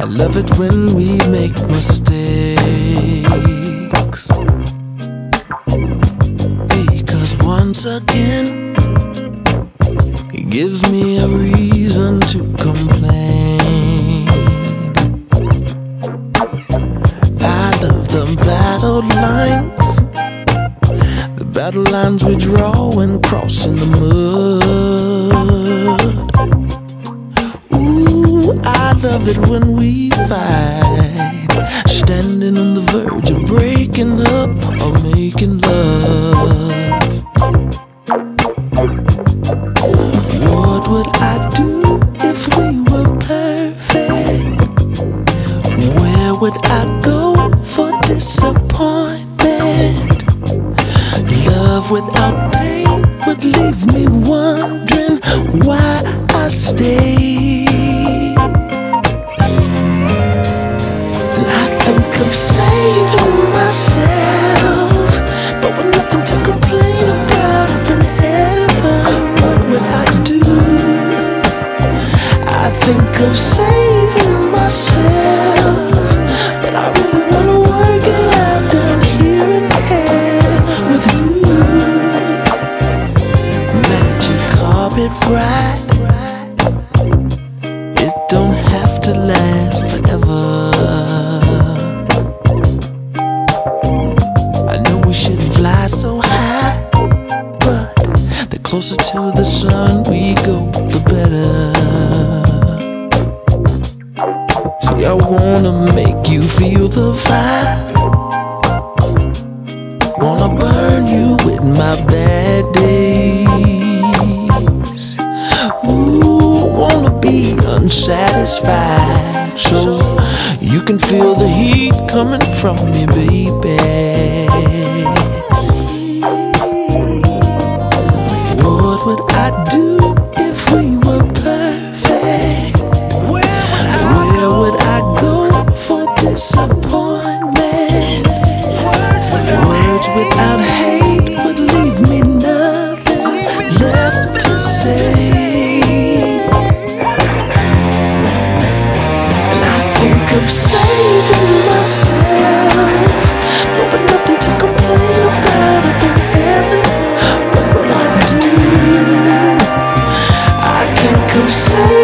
love it when we make mistakes, because once again it gives me a reason to complain. I love the battle lines, the battle lines we draw and cross in the mud. Ooh, I love it when we fight, standing on the verge of breaking up or making love. What would I do if we were perfect? Where would I go for disappointment? Love without pain would leave me wondering why I stay. And I think of saving myself, but with nothing to complain about up in heaven, what would I do? I think of saving myself, but I really wanna work it out down here in hell with you. Magic carpet ride, it don't have to last forever. I know we shouldn't fly so high, but the closer to the sun we go, the better. See, I wanna make you feel the fire, wanna burn you with my bad days. Ooh, wanna be unsatisfied, so you can feel the heat coming from me, baby. What would I do if we were perfect? Where would I go for disappointment? Words without hate would leave me nothing left to say. And I think of saving myself, but with nothing to complain about up in heaven, what would I do? I think of saving